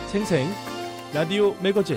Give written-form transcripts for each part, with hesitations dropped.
생생 라디오 매거진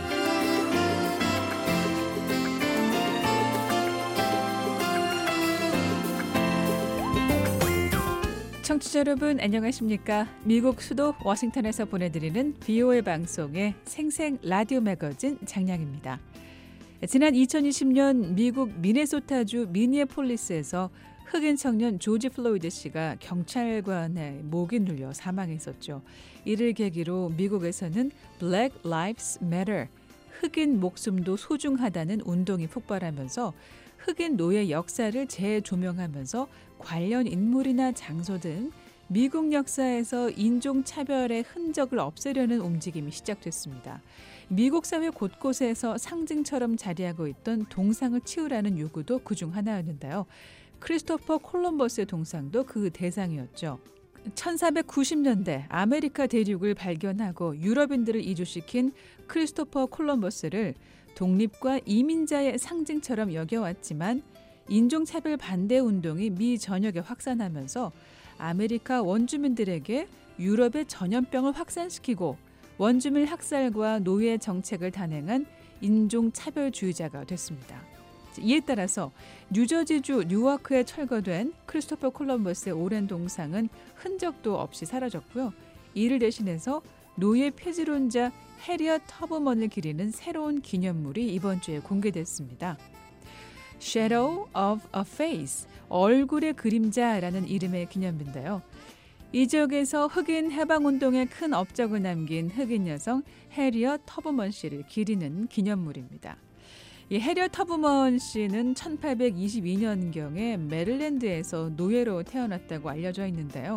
청취자 여러분 안녕하십니까? 미국 수도 워싱턴에서 보내드리는 VOA 방송의 생생 라디오 매거진 장량입니다. 지난 2020년 미국 미네소타주 미니애폴리스에서 흑인 청년 조지 플로이드 씨가 경찰관의 목이 눌려 사망했었죠. 이를 계기로 미국에서는 Black Lives Matter, 흑인 목숨도 소중하다는 운동이 폭발하면서 흑인 노예 역사를 재조명하면서 관련 인물이나 장소 등 미국 역사에서 인종차별의 흔적을 없애려는 움직임이 시작됐습니다. 미국 사회 곳곳에서 상징처럼 자리하고 있던 동상을 치우라는 요구도 그중 하나였는데요. 크리스토퍼 콜럼버스의 동상도 그 대상이었죠. 1490년대 아메리카 대륙을 발견하고 유럽인들을 이주시킨 크리스토퍼 콜럼버스를 독립과 이민자의 상징처럼 여겨왔지만 인종차별 반대 운동이 미 전역에 확산하면서 아메리카 원주민들에게 유럽의 전염병을 확산시키고 원주민 학살과 노예 정책을 단행한 인종차별주의자가 됐습니다. 이에 따라서 뉴저지주 뉴워크에 철거된 크리스토퍼 콜럼버스의 오랜 동상은 흔적도 없이 사라졌고요. 이를 대신해서 노예 폐지론자 해리엇 터브먼을 기리는 새로운 기념물이 이번 주에 공개됐습니다. Shadow of a Face, 얼굴의 그림자라는 이름의 기념비인데요. 이 지역에서 흑인 해방운동에 큰 업적을 남긴 흑인 여성 해리엇 터브먼 씨를 기리는 기념물입니다. 이 해리엇 터브먼 씨는 1822년경에 메릴랜드에서 노예로 태어났다고 알려져 있는데요.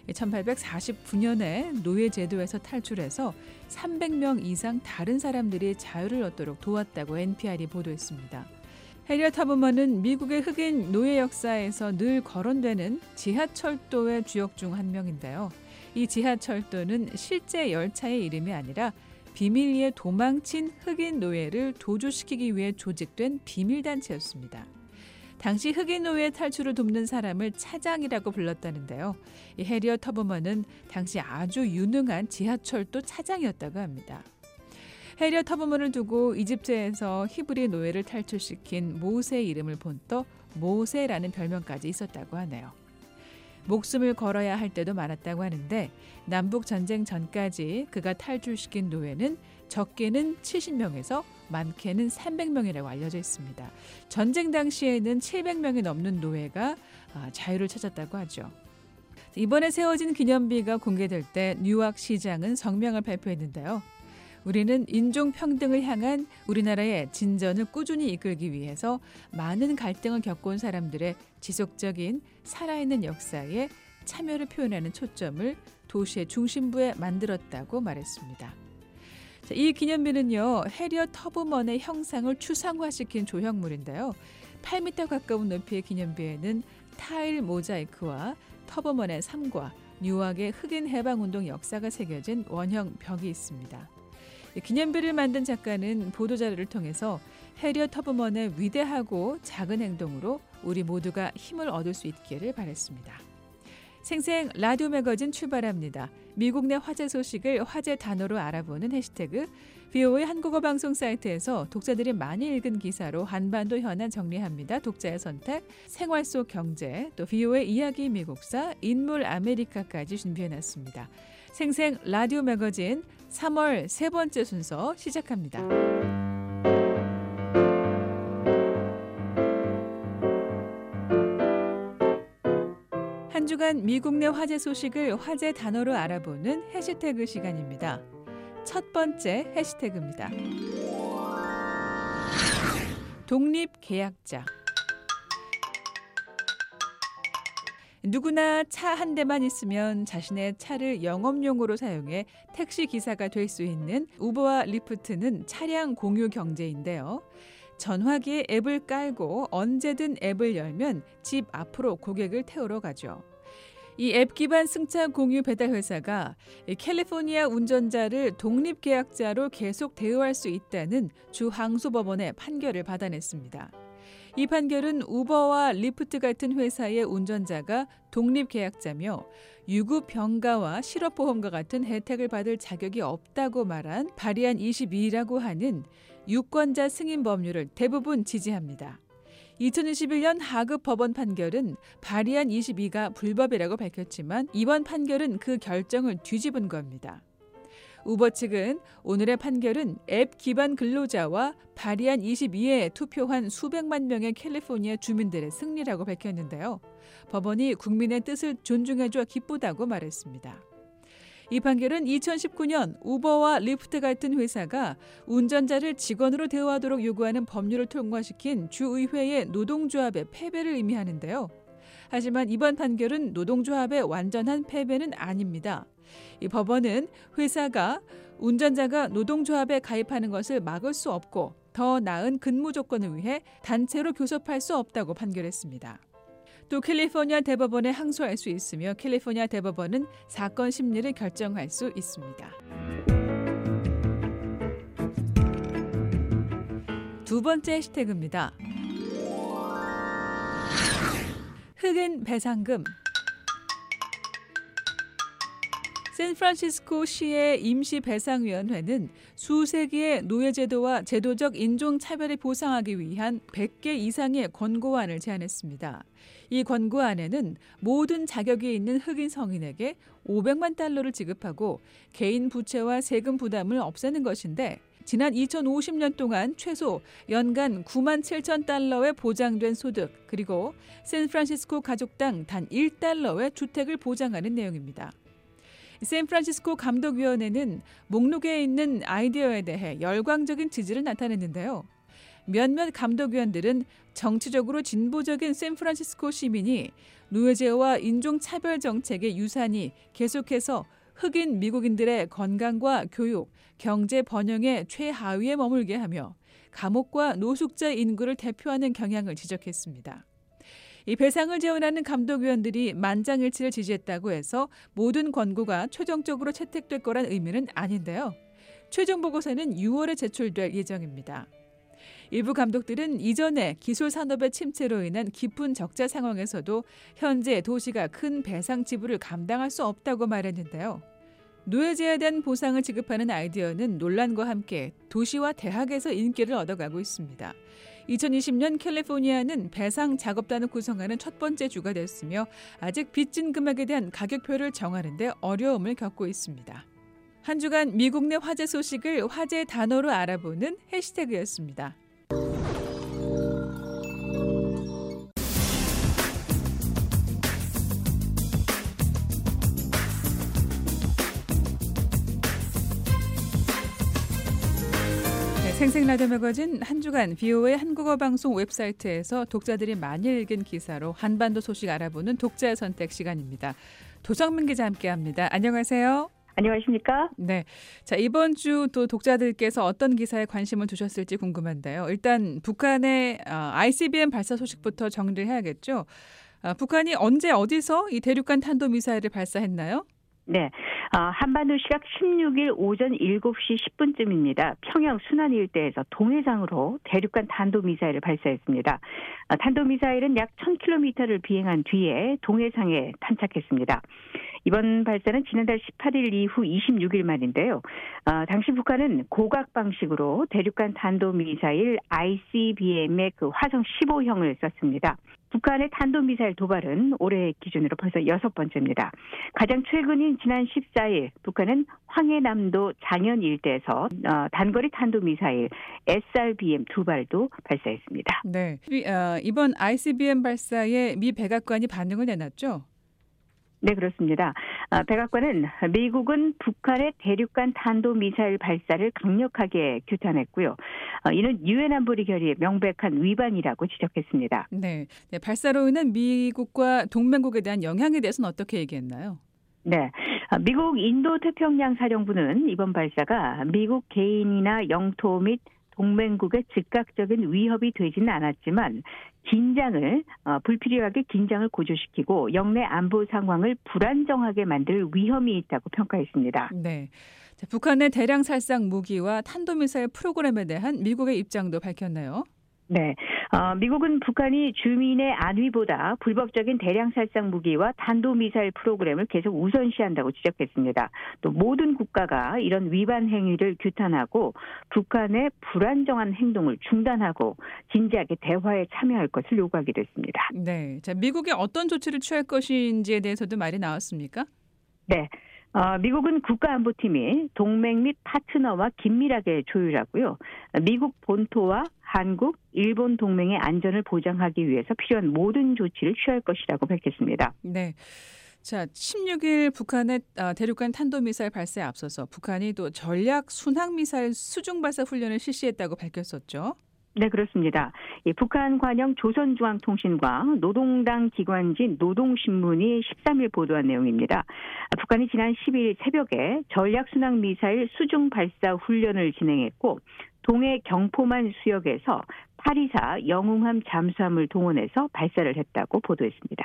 1849년에 노예 제도에서 탈출해서 300명 이상 다른 사람들이 자유를 얻도록 도왔다고 NPR이 보도했습니다. 해리엇 터브먼은 미국의 흑인 노예 역사에서 늘 거론되는 지하철도의 주역 중 한 명인데요. 이 지하철도는 실제 열차의 이름이 아니라 비밀리에 도망친 흑인 노예를 도주시키기 위해 조직된 비밀단체였습니다. 당시 흑인 노예 탈출을 돕는 사람을 차장이라고 불렀다는데요. 이 해리엇 터브먼은 당시 아주 유능한 지하철도 차장이었다고 합니다. 해리엇 터브먼을 두고 이집트에서 히브리 노예를 탈출시킨 모세의 이름을 본떠 모세라는 별명까지 있었다고 하네요. 목숨을 걸어야 할 때도 많았다고 하는데 남북전쟁 전까지 그가 탈출시킨 노예는 적게는 70명에서 많게는 300명이라고 알려져 있습니다. 전쟁 당시에는 700명이 넘는 노예가 자유를 찾았다고 하죠. 이번에 세워진 기념비가 공개될 때 뉴욕 시장은 성명을 발표했는데요. 우리는 인종평등을 향한 우리나라의 진전을 꾸준히 이끌기 위해서 많은 갈등을 겪어온 사람들의 지속적인 살아있는 역사에 참여를 표현하는 초점을 도시의 중심부에 만들었다고 말했습니다. 이 기념비는요, 해리엇 터브먼의 형상을 추상화시킨 조형물인데요. 8m 가까운 높이의 기념비에는 타일 모자이크와 터브먼의 삶과 뉴욕의 흑인 해방운동 역사가 새겨진 원형 벽이 있습니다. 기념비를 만든 작가는 보도자료를 통해서 해리엇 터브먼의 위대하고 작은 행동으로 우리 모두가 힘을 얻을 수 있기를 바랐습니다. 생생 라디오 매거진 출발합니다. 미국 내 화제 소식을 화제 단어로 알아보는 해시태그 VOA 한국어 방송 사이트에서 독자들이 많이 읽은 기사로 한반도 현안 정리합니다. 독자의 선택, 생활 속 경제, 또 VOA 이야기 미국사, 인물 아메리카까지 준비해놨습니다. 생생 라디오 매거진 3월 세 번째 순서 시작합니다. 한 주간 미국 내 화제 소식을 화제 단어로 알아보는 해시태그 시간입니다. 첫 번째 해시태그입니다. 독립계약자. 누구나 차 한 대만 있으면 자신의 차를 영업용으로 사용해 택시 기사가 될 수 있는 우버와 리프트는 차량 공유 경제인데요. 전화기에 앱을 깔고 언제든 앱을 열면 집 앞으로 고객을 태우러 가죠. 이 앱 기반 승차 공유 배달 회사가 캘리포니아 운전자를 독립계약자로 계속 대우할 수 있다는 주 항소법원의 판결을 받아냈습니다. 이 판결은 우버와 리프트 같은 회사의 운전자가 독립계약자며 유급병가와 실업보험과 같은 혜택을 받을 자격이 없다고 말한 바리안 22라고 하는 유권자 승인 법률을 대부분 지지합니다. 2021년 하급 법원 판결은 바리안 22가 불법이라고 밝혔지만 이번 판결은 그 결정을 뒤집은 겁니다. 우버 측은 오늘의 판결은 앱 기반 근로자와 바리안 22에 투표한 수백만 명의 캘리포니아 주민들의 승리라고 밝혔는데요. 법원이 국민의 뜻을 존중해줘 기쁘다고 말했습니다. 이 판결은 2019년 우버와 리프트 같은 회사가 운전자를 직원으로 대우하도록 요구하는 법률을 통과시킨 주의회의 노동조합의 패배를 의미하는데요. 하지만 이번 판결은 노동조합의 완전한 패배는 아닙니다. 이 법원은 회사가 운전자가 노동조합에 가입하는 것을 막을 수 없고 더 나은 근무 조건을 위해 단체로 교섭할 수 없다고 판결했습니다. 또 캘리포니아 대법원에 항소할 수 있으며 캘리포니아 대법원은 사건 심리를 결정할 수 있습니다. 두 번째 해시태그입니다. 흑인 배상금. 샌프란시스코시의 임시배상위원회는 수세기의 노예제도와 제도적 인종차별을 보상하기 위한 100개 이상의 권고안을 제안했습니다. 이 권고안에는 모든 자격이 있는 흑인 성인에게 $500만 달러를 지급하고 개인 부채와 세금 부담을 없애는 것인데 지난 2050년 동안 최소 연간 $9만 7천 달러의 보장된 소득 그리고 샌프란시스코 가족당 단 $1의 주택을 보장하는 내용입니다. 샌프란시스코 감독위원회는 목록에 있는 아이디어에 대해 열광적인 지지를 나타냈는데요. 몇몇 감독위원들은 정치적으로 진보적인 샌프란시스코 시민이 노예제와 인종차별 정책의 유산이 계속해서 흑인 미국인들의 건강과 교육, 경제 번영의 최하위에 머물게 하며 감옥과 노숙자 인구를 대표하는 경향을 지적했습니다. 이 배상을 제안하는 감독위원들이 만장일치를 지지했다고 해서 모든 권고가 최종적으로 채택될 거란 의미는 아닌데요. 최종 보고서는 6월에 제출될 예정입니다. 일부 감독들은 이전에 기술 산업의 침체로 인한 깊은 적자 상황에서도 현재 도시가 큰 배상 지불을 감당할 수 없다고 말했는데요. 노예제에 대한 보상을 지급하는 아이디어는 논란과 함께 도시와 대학에서 인기를 얻어가고 있습니다. 2020년 캘리포니아는 배상 작업단을 구성하는 첫 번째 주가 됐으며 아직 빚진 금액에 대한 가격표를 정하는 데 어려움을 겪고 있습니다. 한 주간 미국 내 화제 소식을 화제 단어로 알아보는 해시태그였습니다. 생생라디오 매거진 한 주간 VOA 한국어 방송 웹사이트에서 독자들이 많이 읽은 기사로 한반도 소식 알아보는 독자의 선택 시간입니다. 도정민 기자 함께합니다. 안녕하세요. 안녕하십니까? 네, 자 이번 주 또 독자들께서 어떤 기사에 관심을 두셨을지 궁금한데요. 일단 북한의 ICBM 발사 소식부터 정리를 해야겠죠. 북한이 언제 어디서 이 대륙간 탄도미사일을 발사했나요? 네, 한반도 시각 16일 오전 7시 10분쯤입니다. 평양 순안 일대에서 동해상으로 대륙간 탄도미사일을 발사했습니다. 탄도미사일은 약 1000km를 비행한 뒤에 동해상에 탄착했습니다. 이번 발사는 지난달 18일 이후 26일 만인데요. 당시 북한은 고각 방식으로 대륙간 탄도미사일 ICBM의 그 화성 15형을 썼습니다. 북한의 탄도미사일 도발은 올해 기준으로 벌써 6번째입니다. 가장 최근인 지난 14일 북한은 황해남도 장현 일대에서 단거리 탄도미사일 SRBM 2발도 발사했습니다. 네, 이번 ICBM 발사에 미 백악관이 반응을 내놨죠? 네, 그렇습니다. 백악관은 미국은 북한의 대륙간 탄도미사일 발사를 강력하게 규탄했고요. 이는 유엔 안보리 결의의 명백한 위반이라고 지적했습니다. 네, 발사로 인한 미국과 동맹국에 대한 영향에 대해서는 어떻게 얘기했나요? 네, 미국 인도태평양 사령부는 이번 발사가 미국 개인이나 영토 및 동맹국의 즉각적인 위협이 되지는 않았지만 불필요하게 긴장을 고조시키고 영내 안보 상황을 불안정하게 만들 위험이 있다고 평가했습니다. 네, 자, 북한의 대량 살상 무기와 탄도미사일 프로그램에 대한 미국의 입장도 밝혔네요. 네, 미국은 북한이 주민의 안위보다 불법적인 대량 살상 무기와 탄도미사일 프로그램을 계속 우선시한다고 지적했습니다. 또 모든 국가가 이런 위반 행위를 규탄하고 북한의 불안정한 행동을 중단하고 진지하게 대화에 참여할 것을 요구하기도 했습니다. 네, 자, 미국이 어떤 조치를 취할 것인지에 대해서도 말이 나왔습니까? 네. 미국은 국가안보팀이 동맹 및 파트너와 긴밀하게 조율하고요. 미국 본토와 한국, 일본 동맹의 안전을 보장하기 위해서 필요한 모든 조치를 취할 것이라고 밝혔습니다. 네. 자, 16일 북한의 대륙간 탄도미사일 발사에 앞서서 북한이 또 전략 순항미사일 수중 발사 훈련을 실시했다고 밝혔었죠. 네, 그렇습니다. 북한 관영 조선중앙통신과 노동당 기관지 노동신문이 13일 보도한 내용입니다. 북한이 지난 12일 새벽에 전략순항미사일 수중 발사 훈련을 진행했고 동해 경포만 수역에서 824 영웅함 잠수함을 동원해서 발사를 했다고 보도했습니다.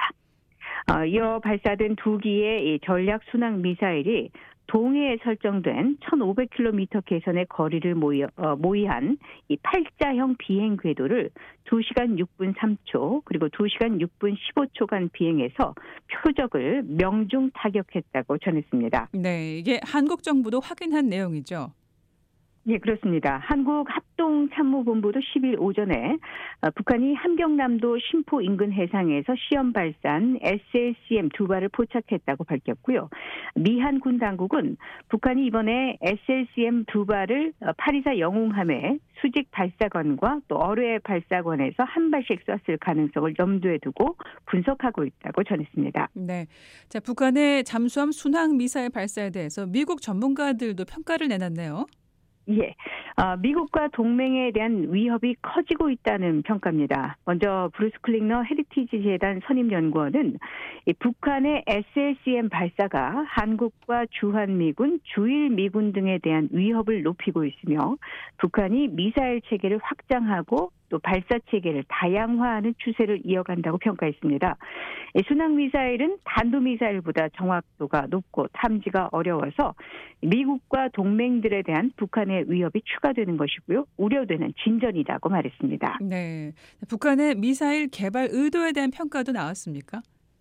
이어 발사된 두 기의 전략순항미사일이 동해에 설정된 1,500km 계선의 거리를 모의한 이 팔자형 비행 궤도를 2시간 6분 3초 그리고 2시간 6분 15초간 비행해서 표적을 명중 타격했다고 전했습니다. 네, 이게 한국 정부도 확인한 내용이죠. 네, 그렇습니다. 한국합동참모본부도 10일 오전에 북한이 함경남도 심포 인근 해상에서 시험 발사한 SLCM 두 발을 포착했다고 밝혔고요. 미한군 당국은 북한이 이번에 SLCM 두 발을 824 영웅함의 수직 발사관과 또 어뢰 발사관에서 한 발씩 쐈을 가능성을 염두에 두고 분석하고 있다고 전했습니다. 네, 자, 북한의 잠수함 순항 미사일 발사에 대해서 미국 전문가들도 평가를 내놨네요. 예, 미국과 동맹에 대한 위협이 커지고 있다는 평가입니다. 먼저 브루스 클링너 헤리티지 재단 선임연구원은 북한의 SLCM 발사가 한국과 주한미군, 주일미군 등에 대한 위협을 높이고 있으며 북한이 미사일 체계를 확장하고 또 발사 체계를 다양화하는 추세를 이어간다고 평가했습니다. 순항미사일은 탄도미사일보다 정확도가 높고 탐지가 어려워서 미국과 동맹들에 대한 북한의 위협이 추가되는 것이고요. 우려되는 진전이라고 말했습니다. 네, 북한의 미사일 개발 의도에 대한 평가도 나왔습니까?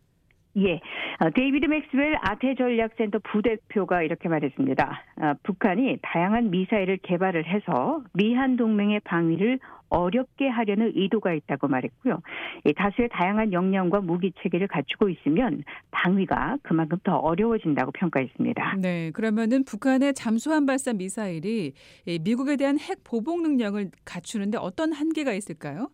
예, 데이비드 맥스웰 아태전략센터 부대표가 이렇게 말했습니다. 북한이 다양한 미사일을 개발을 해서 미한 동맹의 방위를 어렵게 하려는 의도가 있다고 말했고요. 다수의 다양한 역량과 무기 체계를 갖추고 있으면 방위가 그만큼 더 어려워진다고 평가했습니다. 네, 그러면은 북한의 잠수함 발사 미사일이 미국에 대한 핵 보복 능력을 갖추는데 어떤 한계가 있을까요?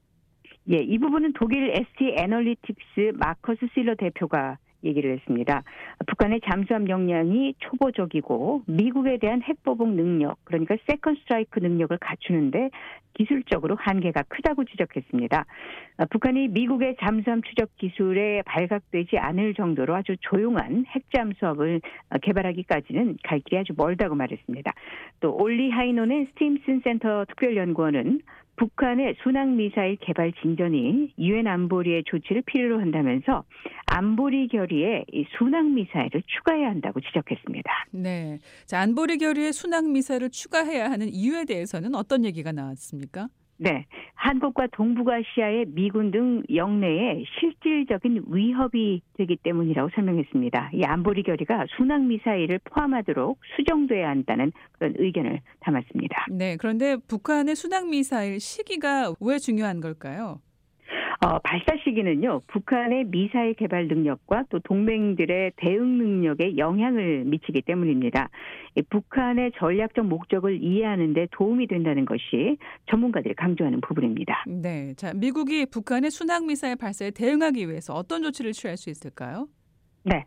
예, 이 부분은 독일 ST 애널리틱스 마커스 실러 대표가 얘기를 했습니다. 북한의 잠수함 역량이 초보적이고 미국에 대한 핵보복 능력, 그러니까 세컨 스트라이크 능력을 갖추는데 기술적으로 한계가 크다고 지적했습니다. 북한이 미국의 잠수함 추적 기술에 발각되지 않을 정도로 아주 조용한 핵잠수함을 개발하기까지는 갈 길이 아주 멀다고 말했습니다. 또 올리 하이노넨 스팀슨 센터 특별연구원은 북한의 순항미사일 개발 진전이 유엔 안보리의 조치를 필요로 한다면서 안보리 결의에 이 순항미사일을 추가해야 한다고 지적했습니다. 네, 자, 안보리 결의에 순항미사일을 추가해야 하는 이유에 대해서는 어떤 얘기가 나왔습니까? 네, 한국과 동북아시아의 미군 등 영내에 실질적인 위협이 되기 때문이라고 설명했습니다. 이 안보리 결의가 순항미사일을 포함하도록 수정돼야 한다는 그런 의견을 담았습니다. 네, 그런데 북한의 순항미사일 시기가 왜 중요한 걸까요? 발사 시기는요, 북한의 미사일 개발 능력과 또 동맹들의 대응 능력에 영향을 미치기 때문입니다. 북한의 전략적 목적을 이해하는 데 도움이 된다는 것이 전문가들이 강조하는 부분입니다. 네, 자, 미국이 북한의 순항미사일 발사에 대응하기 위해서 어떤 조치를 취할 수 있을까요? 네,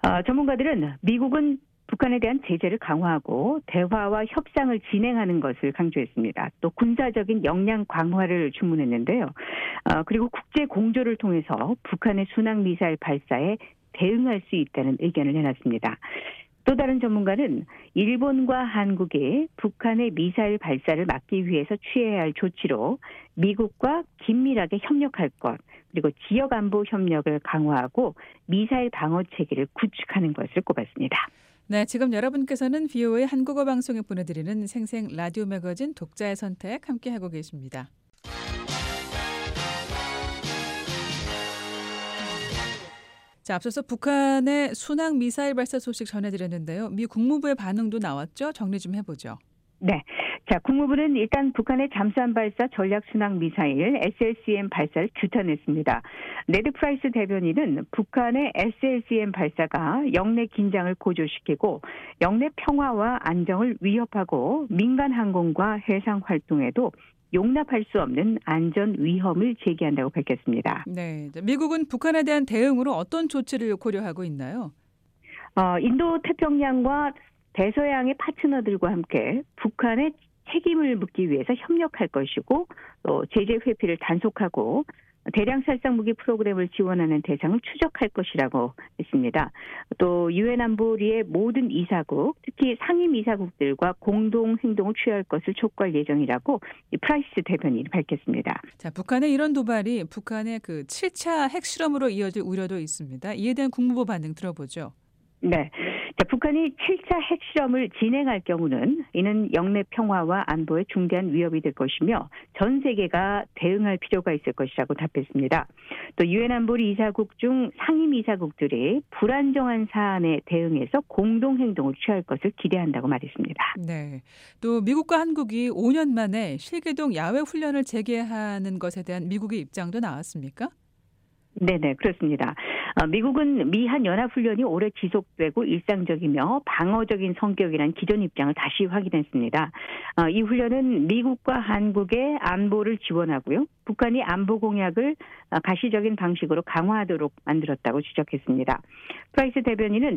전문가들은 미국은 북한에 대한 제재를 강화하고 대화와 협상을 진행하는 것을 강조했습니다. 또 군사적인 역량 강화를 주문했는데요. 그리고 국제 공조를 통해서 북한의 순항미사일 발사에 대응할 수 있다는 의견을 내놨습니다. 또 다른 전문가는 일본과 한국이 북한의 미사일 발사를 막기 위해서 취해야 할 조치로 미국과 긴밀하게 협력할 것, 그리고 지역 안보 협력을 강화하고 미사일 방어 체계를 구축하는 것을 꼽았습니다. 네, 지금 여러분께서는 VOA 한국어 방송에 보내드리는 생생 라디오 매거진 독자의 선택 함께하고 계십니다. 자, 앞서서 북한의 순항 미사일 발사 소식 전해드렸는데요. 미 국무부의 반응도 나왔죠? 정리 좀 해보죠. 네. 자, 국무부는 일단 북한의 잠수함 발사 전략 순항 미사일 SLCM 발사를 규탄했습니다. 네드 프라이스 대변인은 북한의 SLCM 발사가 영내 긴장을 고조시키고 영내 평화와 안정을 위협하고 민간 항공과 해상 활동에도 용납할 수 없는 안전 위험을 제기한다고 밝혔습니다. 네, 미국은 북한에 대한 대응으로 어떤 조치를 고려하고 있나요? 인도 태평양과 대서양의 파트너들과 함께 북한의 책임을 묻기 위해서 협력할 것이고 또 제재 회피를 단속하고 대량 살상 무기 프로그램을 지원하는 대상을 추적할 것이라고 했습니다. 또 유엔 안보리의 모든 이사국, 특히 상임 이사국들과 공동 행동을 취할 것을 촉구할 예정이라고 프라이스 대변인이 밝혔습니다. 자, 북한의 이런 도발이 북한의 그 7차 핵실험으로 이어질 우려도 있습니다. 이에 대한 국무부 반응 들어보죠. 네. 자, 북한이 7차 핵실험을 진행할 경우는 이는 영내 평화와 안보에 중대한 위협이 될 것이며 전 세계가 대응할 필요가 있을 것이라고 답했습니다. 또 유엔 안보리 이사국 중 상임 이사국들이 불안정한 사안에 대응해서 공동 행동을 취할 것을 기대한다고 말했습니다. 네. 또 미국과 한국이 5년 만에 실개동 야외 훈련을 재개하는 것에 대한 미국의 입장도 나왔습니까? 네네, 그렇습니다. 미국은 미한 연합훈련이 오래 지속되고 일상적이며 방어적인 성격이라는 기존 입장을 다시 확인했습니다. 이 훈련은 미국과 한국의 안보를 지원하고요. 북한이 안보 공약을 가시적인 방식으로 강화하도록 만들었다고 지적했습니다. 프라이스 대변인은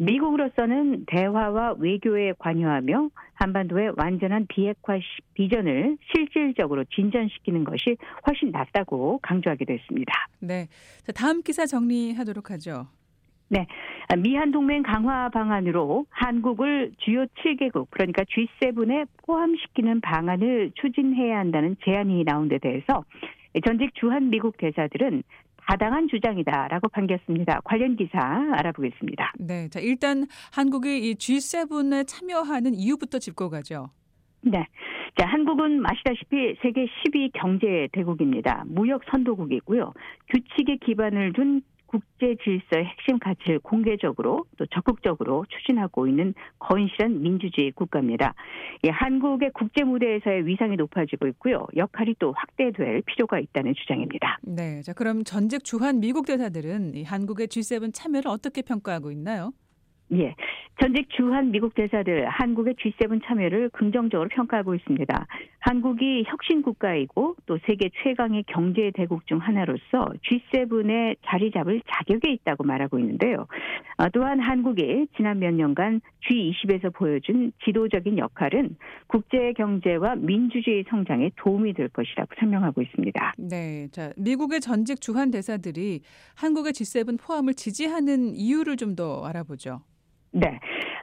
미국으로서는 대화와 외교에 관여하며 한반도의 완전한 비핵화 비전을 실질적으로 진전시키는 것이 훨씬 낫다고 강조하기도 했습니다. 네. 자, 다음 기사 정리하도록 하죠. 네. 미한 동맹 강화 방안으로 한국을 주요 7개국, 그러니까 G7에 포함시키는 방안을 추진해야 한다는 제안이 나온 데 대해서 전직 주한 미국 대사들은 타당한 주장이다라고 반겼습니다. 관련 기사 알아보겠습니다. 네. 자, 일단 한국이 이 G7에 참여하는 이유부터 짚고 가죠. 네. 자, 한국은 아시다시피 세계 10위 경제 대국입니다. 무역 선도국이고요. 규칙에 기반을 둔 국제 질서의 핵심 가치를 공개적으로 또 적극적으로 추진하고 있는 건실한 민주주의 국가입니다. 한국의 국제 무대에서의 위상이 높아지고 있고요. 역할이 또 확대될 필요가 있다는 주장입니다. 네. 자, 그럼 전직 주한 미국 대사들은 이 한국의 G7 참여를 어떻게 평가하고 있나요? 예. 전직 주한 미국 대사들 한국의 G7 참여를 긍정적으로 평가하고 있습니다. 한국이 혁신 국가이고 또 세계 최강의 경제 대국 중 하나로서 G7에 자리 잡을 자격이 있다고 말하고 있는데요. 또한 한국이 지난 몇 년간 G20에서 보여준 지도적인 역할은 국제 경제와 민주주의 성장에 도움이 될 것이라고 설명하고 있습니다. 네. 자, 미국의 전직 주한 대사들이 한국의 G7 포함을 지지하는 이유를 좀 더 알아보죠. 네.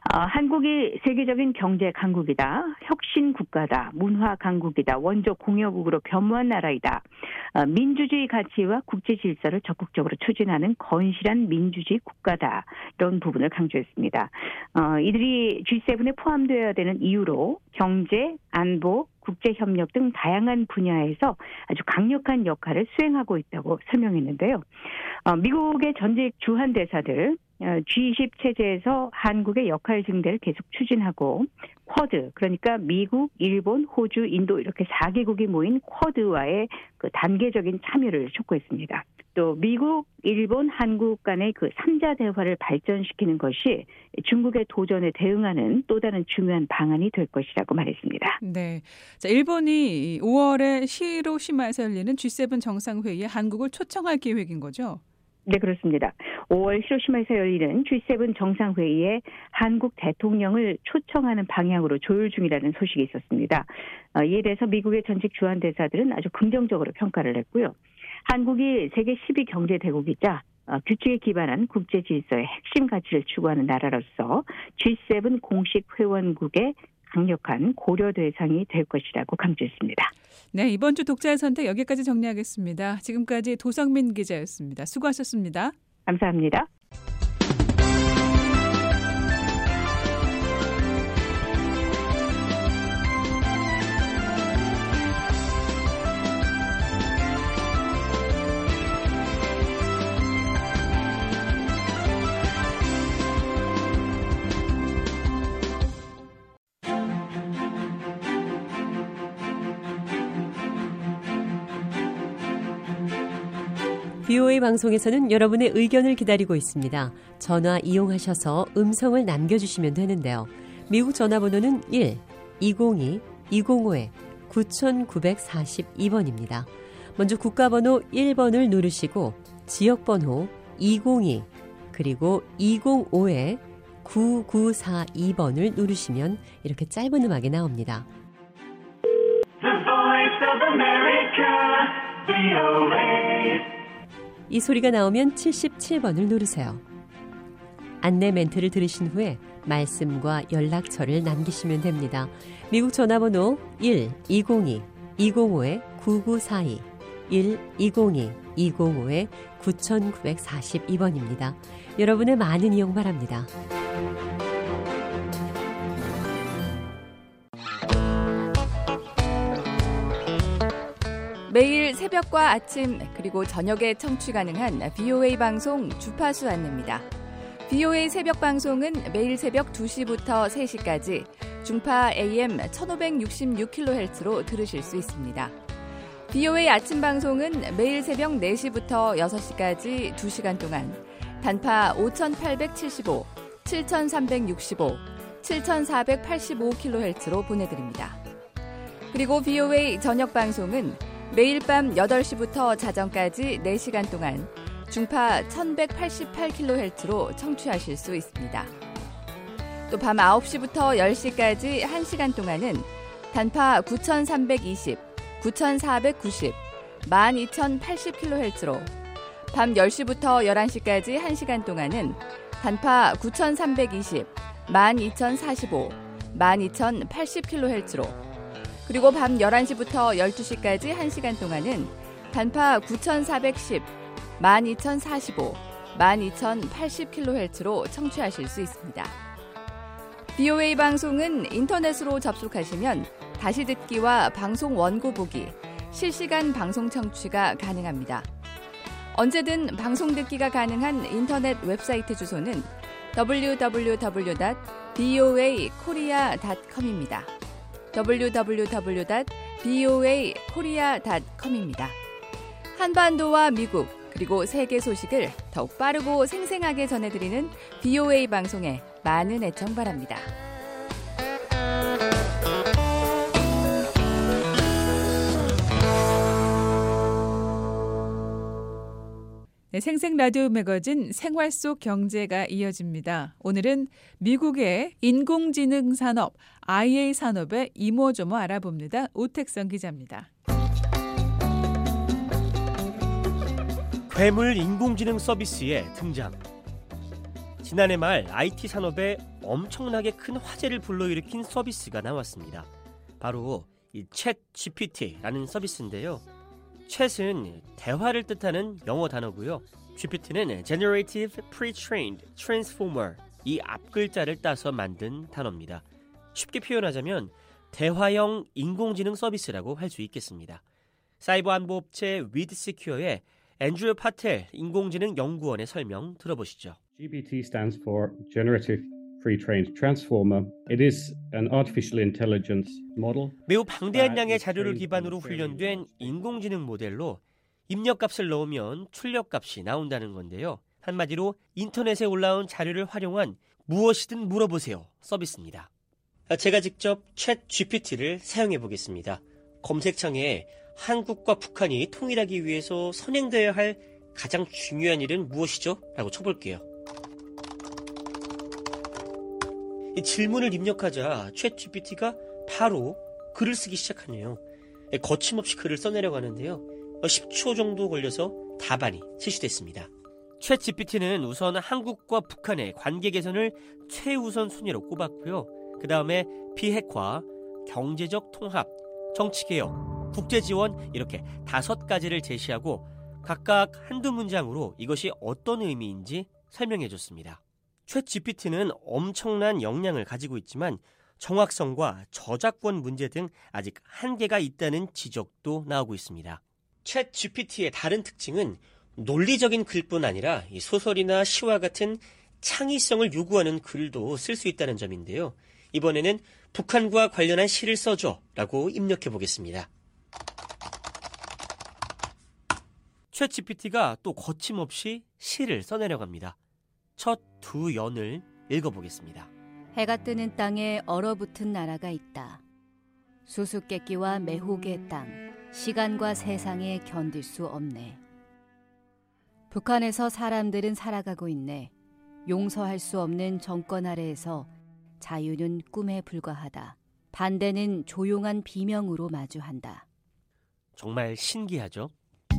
한국이 세계적인 경제 강국이다, 혁신 국가다, 문화 강국이다, 원조 공여국으로 변모한 나라이다, 민주주의 가치와 국제 질서를 적극적으로 추진하는 건실한 민주주의 국가다, 이런 부분을 강조했습니다. 이들이 G7에 포함되어야 되는 이유로 경제, 안보, 국제협력 등 다양한 분야에서 아주 강력한 역할을 수행하고 있다고 설명했는데요. 미국의 전직 주한 대사들 G20 체제에서 한국의 역할 증대를 계속 추진하고 쿼드, 그러니까 미국, 일본, 호주, 인도 이렇게 4개국이 모인 쿼드와의 그 단계적인 참여를 촉구했습니다. 또 미국, 일본, 한국 간의 그 3자 대화를 발전시키는 것이 중국의 도전에 대응하는 또 다른 중요한 방안이 될 것이라고 말했습니다. 네. 자, 일본이 5월에 히로시마에서 열리는 G7 정상회의에 한국을 초청할 계획인 거죠? 네, 그렇습니다. 5월 히로시마에서 열리는 G7 정상회의에 한국 대통령을 초청하는 방향으로 조율 중이라는 소식이 있었습니다. 이에 대해서 미국의 전직 주한 대사들은 아주 긍정적으로 평가를 했고요. 한국이 세계 10위 경제 대국이자 규칙에 기반한 국제 질서의 핵심 가치를 추구하는 나라로서 G7 공식 회원국의 강력한 고려 대상이 될 것이라고 강조했습니다. 네, 이번 주 독자의 선택 여기까지 정리하겠습니다. 지금까지 도성민 기자였습니다. 수고하셨습니다. 감사합니다. VOA 방송에서는 여러분의 의견을 기다리고 있습니다. 전화 이용하셔서 음성을 남겨주시면 되는데요. 미국 전화번호는 1-202-205-9942번입니다. 먼저 국가번호 1번을 누르시고 지역번호 202 그리고 205-9942번을 누르시면 이렇게 짧은 음악이 나옵니다. The Voice of America, VOA. 이 소리가 나오면 77번을 누르세요. 안내 멘트를 들으신 후에 말씀과 연락처를 남기시면 됩니다. 미국 전화번호 1-202-205-9942 1-202-205-9942번입니다. 여러분의 많은 이용 바랍니다. 매일 새벽과 아침 그리고 저녁에 청취 가능한 VOA 방송 주파수 안내입니다. VOA 새벽 방송은 매일 새벽 2시부터 3시까지 중파 AM 1566kHz로 들으실 수 있습니다. VOA 아침 방송은 매일 새벽 4시부터 6시까지 2시간 동안 단파 5875, 7365, 7485kHz로 보내드립니다. 그리고 VOA 저녁 방송은 매일 밤 8시부터 자정까지 4시간 동안 중파 1188kHz로 청취하실 수 있습니다. 또 밤 9시부터 10시까지 1시간 동안은 단파 9320, 9490, 12080kHz로 밤 10시부터 11시까지 1시간 동안은 단파 9320, 12045, 12080kHz로 그리고 밤 11시부터 12시까지 1시간 동안은 단파 9410, 12045, 12080kHz로 청취하실 수 있습니다. VOA 방송은 인터넷으로 접속하시면 다시 듣기와 방송 원고 보기, 실시간 방송 청취가 가능합니다. 언제든 방송 듣기가 가능한 인터넷 웹사이트 주소는 www.voakorea.com입니다. www.voakorea.com입니다. 한반도와 미국 그리고 세계 소식을 더욱 빠르고 생생하게 전해드리는 VOA 방송에 많은 애청 바랍니다. 네, 생생 라디오 매거진 생활 속 경제가 이어집니다. 오늘은 미국의 인공지능 산업, IA 산업의 이모저모 알아봅니다. 오택성 기자입니다. 괴물 인공지능 서비스의 등장. 지난해 말 IT 산업에 엄청나게 큰 화제를 불러일으킨 서비스가 나왔습니다. 바로 이 챗 GPT라는 서비스인데요. 챗은 대화를 뜻하는 영어 단어고요. GPT는 Generative Pre-trained Transformer, 이 앞글자를 따서 만든 단어입니다. 쉽게 표현하자면 대화형 인공지능 서비스라고 할 수 있겠습니다. 사이버 안보업체 위드시큐어의 앤드류 파텔 인공지능 연구원의 설명 들어보시죠. GPT stands for Generative Pre-trained Transformer. It is an artificial intelligence model. 매우 방대한 양의 자료를 기반으로 훈련된 인공지능 모델로 입력값을 넣으면 출력값이 나온다는 건데요. 한마디로 인터넷에 올라온 자료를 활용한 무엇이든 물어보세요 서비스입니다. 제가 직접 챗 GPT를 사용해 보겠습니다. 검색창에 한국과 북한이 통일하기 위해서 선행되어야 할 가장 중요한 일은 무엇이죠? 라고 쳐볼게요. 이 질문을 입력하자 챗 GPT가 바로 글을 쓰기 시작하네요. 거침없이 글을 써내려가는데요. 10초 정도 걸려서 답안이 제시됐습니다. 챗 GPT는 우선 한국과 북한의 관계 개선을 최우선 순위로 꼽았고요. 그 다음에 비핵화, 경제적 통합, 정치개혁, 국제지원 이렇게 5가지를 제시하고 각각 한두 문장으로 이것이 어떤 의미인지 설명해줬습니다. 챗 GPT는 엄청난 역량을 가지고 있지만 정확성과 저작권 문제 등 아직 한계가 있다는 지적도 나오고 있습니다. 챗 GPT의 다른 특징은 논리적인 글뿐 아니라 이 소설이나 시와 같은 창의성을 요구하는 글도 쓸 수 있다는 점인데요. 이번에는 북한과 관련한 시를 써줘 라고 입력해 보겠습니다. 챗GPT가 또 거침없이 시를 써내려갑니다. 첫 두 연을 읽어보겠습니다. 해가 뜨는 땅에 얼어붙은 나라가 있다. 수수께끼와 매혹의 땅, 시간과 세상에 견딜 수 없네. 북한에서 사람들은 살아가고 있네. 용서할 수 없는 정권 아래에서 자유는 꿈에 불과하다. 반대는 조용한 비명으로 마주한다. 정말 신기하죠?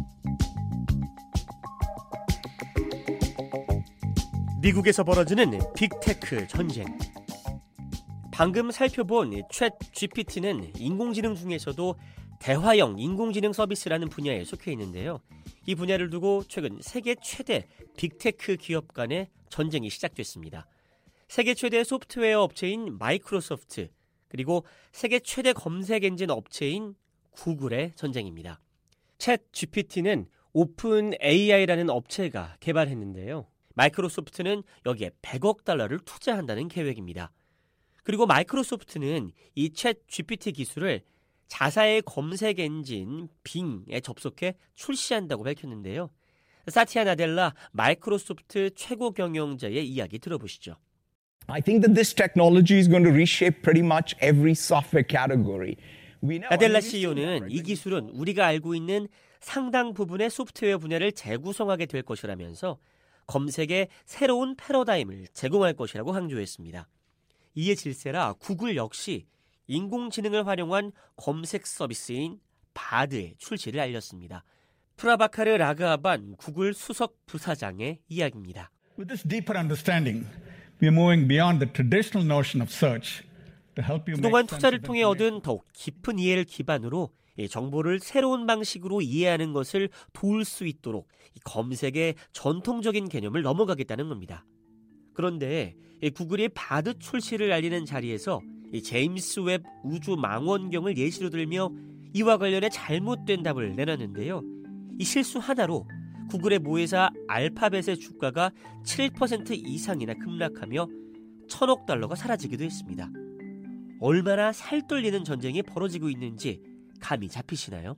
미국에서 벌어지는 빅테크 전쟁. 방금 살펴본 챗 GPT는 인공지능 중에서도 대화형 인공지능 서비스라는 분야에 속해 있는데요. 이 분야를 두고 최근 세계 최대 빅테크 기업 간의 전쟁이 시작됐습니다. 세계 최대 소프트웨어 업체인 마이크로소프트, 그리고 세계 최대 검색 엔진 업체인 구글의 전쟁입니다. 챗 GPT는 오픈 AI라는 업체가 개발했는데요. 마이크로소프트는 여기에 100억 달러를 투자한다는 계획입니다. 그리고 마이크로소프트는 이 챗 GPT 기술을 자사의 검색 엔진 빙에 접속해 출시한다고 밝혔는데요. 사티아 나델라 마이크로소프트 최고 경영자의 이야기 들어보시죠. I think that this technology is going to reshape pretty much every software category. 나델라 CEO는 이 기술은 우리가 알고 있는 상당 부분의 소프트웨어 분야를 재구성하게 될 것이라면서 검색의 새로운 패러다임을 제공할 것이라고 강조했습니다. 이에 질세라 구글 역시 인공지능을 활용한 검색 서비스인 바드의 출시를 알렸습니다. 프라바카르 라그아반 구글 수석 부사장의 이야기입니다. With this deeper understanding, we are moving beyond the traditional notion of search to help you make 그동안 sense 투자를 of 통해 얻은 더욱 깊은 이해를 기반으로 정보를 새로운 방식으로 이해하는 것을 도울 수 있도록 검색의 전통적인 개념을 넘어가겠다는 겁니다. 그런데 구글이 바드 출시를 알리는 자리에서 제임스 웹 우주 망원경을 예시로 들며 이와 관련해 잘못된 답을 내놨는데요. 이 실수 하나로 구글의 모회사 알파벳의 주가가 7% 이상이나 급락하며 1,000억 달러가 사라지기도 했습니다. 얼마나 살떨리는 전쟁이 벌어지고 있는지 감이 잡히시나요?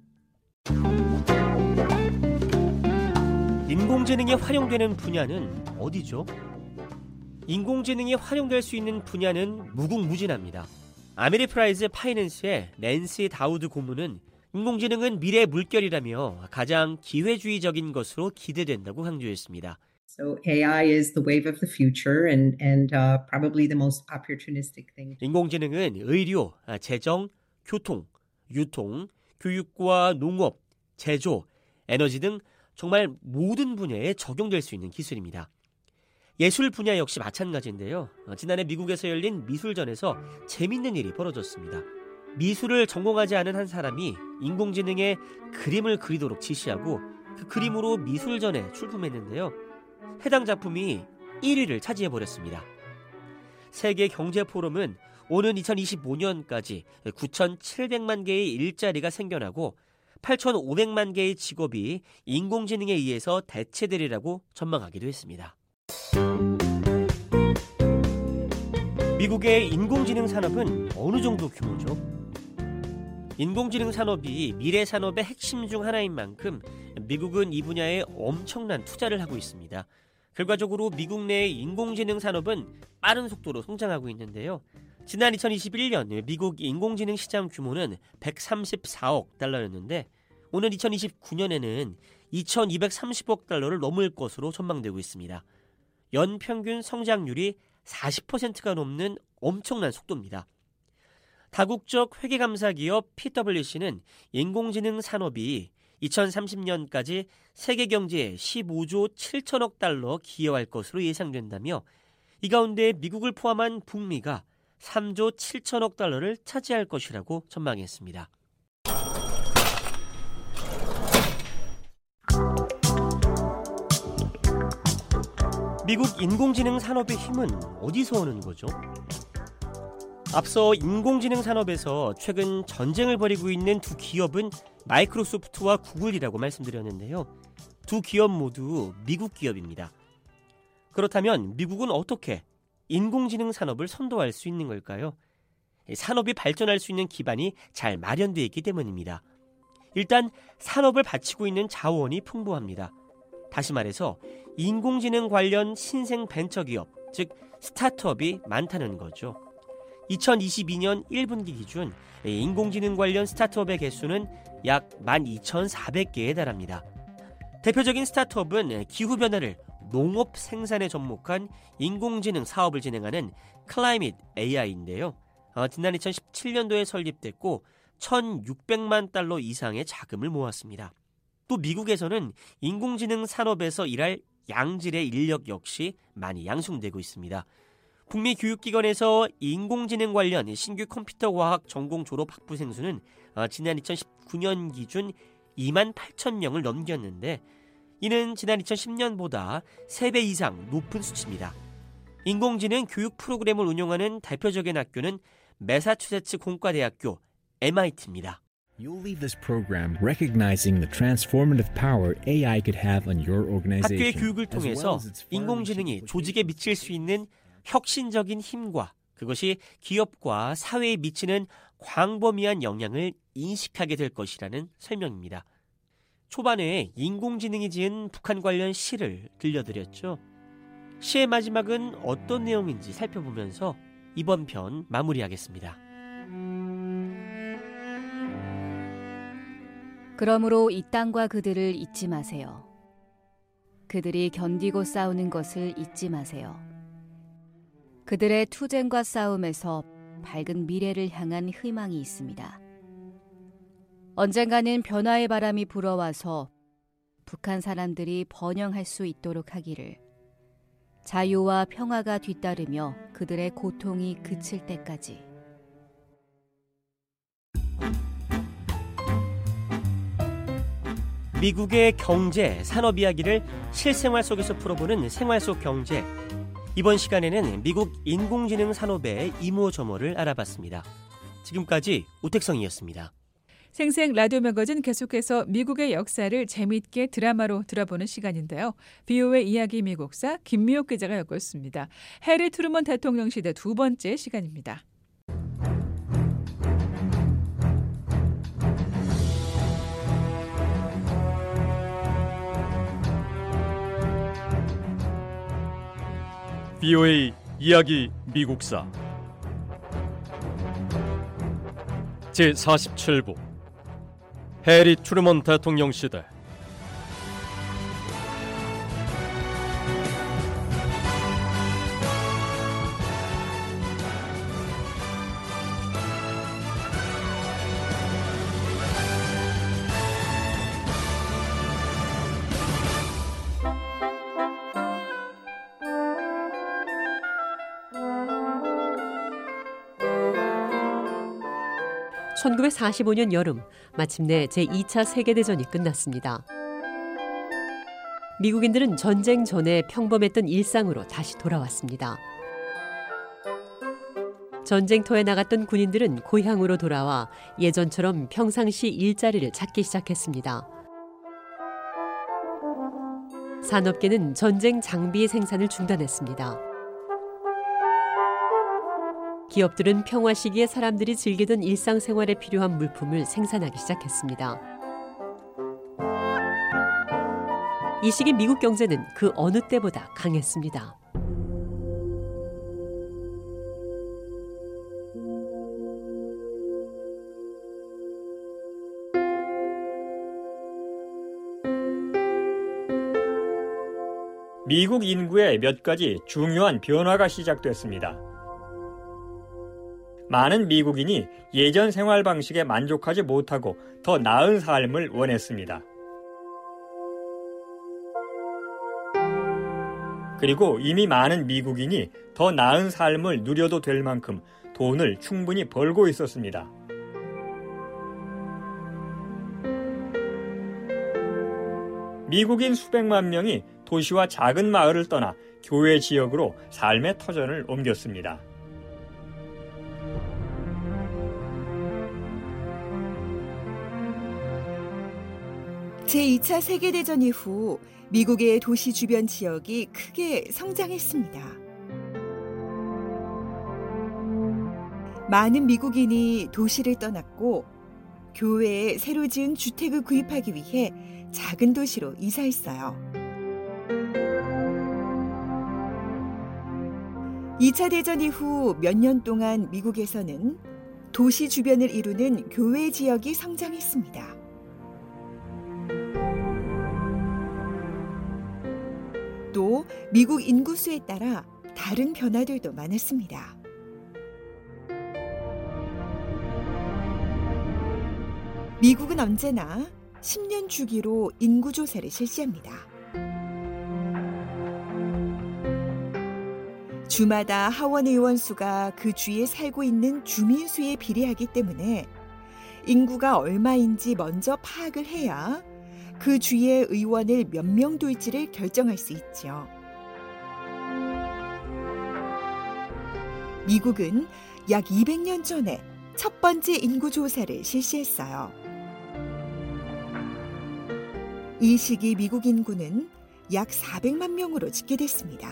인공지능이 활용되는 분야는 어디죠? 인공지능이 활용될 수 있는 분야는 무궁무진합니다. 아메리프라이즈 파이낸스의 낸시 다우드 고문은 인공지능은 미래의 물결이라며 가장 기회주의적인 것으로 기대된다고 강조했습니다. So AI is the wave of the future and probably the most opportunistic thing. 인공지능은 의료, 재정, 교통, 유통, 교육과 농업, 제조, 에너지 등 정말 모든 분야에 적용될 수 있는 기술입니다. 예술 분야 역시 마찬가지인데요. 지난해 미국에서 열린 미술전에서 재밌는 일이 벌어졌습니다. 미술을 전공하지 않은 한 사람이 인공지능에 그림을 그리도록 지시하고 그 그림으로 미술전에 출품했는데요. 해당 작품이 1위를 차지해버렸습니다. 세계경제포럼은 오는 2025년까지 9,700만 개의 일자리가 생겨나고 8,500만 개의 직업이 인공지능에 의해서 대체되리라고 전망하기도 했습니다. 미국의 인공지능 산업은 어느 정도 규모죠? 인공지능 산업이 미래 산업의 핵심 중 하나인 만큼 미국은 이 분야에 엄청난 투자를 하고 있습니다. 결과적으로 미국 내의 인공지능 산업은 빠른 속도로 성장하고 있는데요. 지난 2021년 미국 인공지능 시장 규모는 134억 달러였는데 오늘 2029년에는 2,230억 달러를 넘을 것으로 전망되고 있습니다. 연평균 성장률이 40%가 넘는 엄청난 속도입니다. 다국적 회계감사 기업 PwC는 인공지능 산업이 2030년까지 세계 경제에 15조 7천억 달러 기여할 것으로 예상된다며 이 가운데 미국을 포함한 북미가 3조 7천억 달러를 차지할 것이라고 전망했습니다. 미국 인공지능 산업의 힘은 어디서 오는 거죠? 앞서 인공지능 산업에서 최근 전쟁을 벌이고 있는 두 기업은 마이크로소프트와 구글이라고 말씀드렸는데요. 두 기업 모두 미국 기업입니다. 그렇다면 미국은 어떻게 인공지능 산업을 선도할 수 있는 걸까요? 산업이 발전할 수 있는 기반이 잘 마련되어 있기 때문입니다. 일단 산업을 바치고 있는 자원이 풍부합니다. 다시 말해서 인공지능 관련 신생 벤처기업, 즉 스타트업이 많다는 거죠. 2022년 1분기 기준 인공지능 관련 스타트업의 개수는 약 12,400개에 달합니다. 대표적인 스타트업은 기후변화를 농업 생산에 접목한 인공지능 사업을 진행하는 클라이밋 AI인데요. 지난 2017년도에 설립됐고 1,600만 달러 이상의 자금을 모았습니다. 또 미국에서는 인공지능 산업에서 일할 양질의 인력 역시 많이 양성되고 있습니다. 북미 교육기관에서 인공지능 관련 신규 컴퓨터과학 전공 졸업 학부생 수는 지난 2019년 기준 2만 8천 명을 넘겼는데 이는 지난 2010년보다 3배 이상 높은 수치입니다. 인공지능 교육 프로그램을 운영하는 대표적인 학교는 매사추세츠 공과대학교 MIT입니다. You'll leave this program recognizing the transformative power AI could have on your organization. 학교의 교육을 통해서 인공지능이 조직에 미칠 수 있는 혁신적인 힘과 그것이 기업과 사회에 미치는 광범위한 영향을 인식하게 될 것이라는 설명입니다. 초반에 인공지능이 지은 북한 관련 시를 들려드렸죠. 시의 마지막은 어떤 내용인지 살펴보면서 이번 편 마무리하겠습니다. 그러므로 이 땅과 그들을 잊지 마세요. 그들이 견디고 싸우는 것을 잊지 마세요. 그들의 투쟁과 싸움에서 밝은 미래를 향한 희망이 있습니다. 언젠가는 변화의 바람이 불어와서 북한 사람들이 번영할 수 있도록 하기를. 자유와 평화가 뒤따르며 그들의 고통이 그칠 때까지. 미국의 경제, 산업 이야기를 실생활 속에서 풀어보는 생활 속 경제. 이번 시간에는 미국 인공지능 산업의 이모저모를 알아봤습니다. 지금까지 우택성이었습니다. 생생 라디오 매거진 계속해서 미국의 역사를 재미있게 드라마로 들어보는 시간인데요. VOA 이야기 미국사 김미옥 기자가 엮었습니다. 해리 트루먼 대통령 시대 두 번째 시간입니다. VOA 이야기 미국사 제47부 해리 트루먼 대통령 시대. (1945년) 여름 마침내 제2차 세계대전이 끝났습니다. 미국인들은 전쟁 전에 평범했던 일상으로 다시 돌아왔습니다. 전쟁터에 나갔던 군인들은 고향으로 돌아와 예전처럼 평상시 일자리를 찾기 시작했습니다. 산업계는 전쟁 장비 생산을 중단했습니다. 기업들은 평화 시기에 사람들이 즐기던 일상생활에 필요한 물품을 생산하기 시작했습니다. 이 시기 미국 경제는 그 어느 때보다 강했습니다. 미국 인구의 몇 가지 중요한 변화가 시작됐습니다. 많은 미국인이 예전 생활 방식에 만족하지 못하고 더 나은 삶을 원했습니다. 그리고 이미 많은 미국인이 더 나은 삶을 누려도 될 만큼 돈을 충분히 벌고 있었습니다. 미국인 수백만 명이 도시와 작은 마을을 떠나 교외 지역으로 삶의 터전을 옮겼습니다. 제2차 세계대전 이후 미국의 도시 주변 지역이 크게 성장했습니다. 많은 미국인이 도시를 떠났고 교외에 새로 지은 주택을 구입하기 위해 작은 도시로 이사했어요. 2차 대전 이후 몇 년 동안 미국에서는 도시 주변을 이루는 교외 지역이 성장했습니다. 또 미국 인구수에 따라 다른 변화들도 많았습니다. 미국은 언제나 10년 주기로 인구조사를 실시합니다. 주마다 하원 의원 수가 그 주에 살고 있는 주민 수에 비례하기 때문에 인구가 얼마인지 먼저 파악을 해야 그 주의 의원을 몇 명 둘지를 결정할 수 있죠. 미국은 약 200년 전에 첫 번째 인구조사를 실시했어요. 이 시기 미국 인구는 약 400만 명으로 집계됐습니다.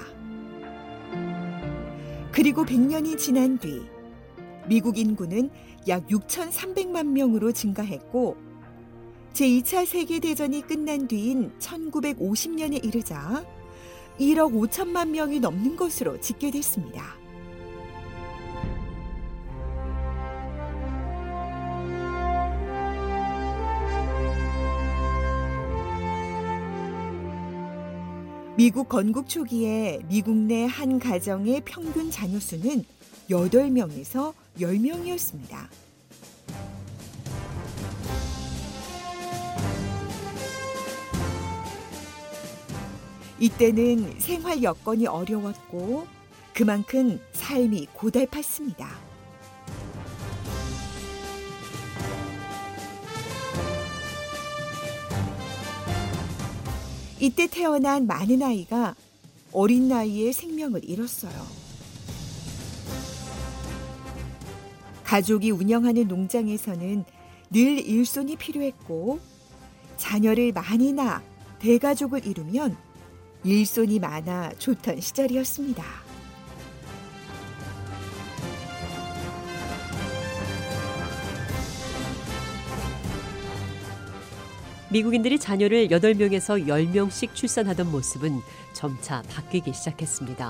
그리고 100년이 지난 뒤 미국 인구는 약 6,300만 명으로 증가했고 제2차 세계대전이 끝난 뒤인 1950년에 이르자 1억 5천만 명이 넘는 것으로 집계됐습니다. 미국 건국 초기에 미국 내 한 가정의 평균 자녀 수는 8명에서 10명이었습니다. 이때는 생활 여건이 어려웠고 그만큼 삶이 고달팠습니다. 이때 태어난 많은 아이가 어린 나이에 생명을 잃었어요. 가족이 운영하는 농장에서는 늘 일손이 필요했고 자녀를 많이 낳아 대가족을 이루면 일손이 많아 좋던 시절이었습니다. 미국인들이 자녀를 8명에서 10명씩 출산하던 모습은 점차 바뀌기 시작했습니다.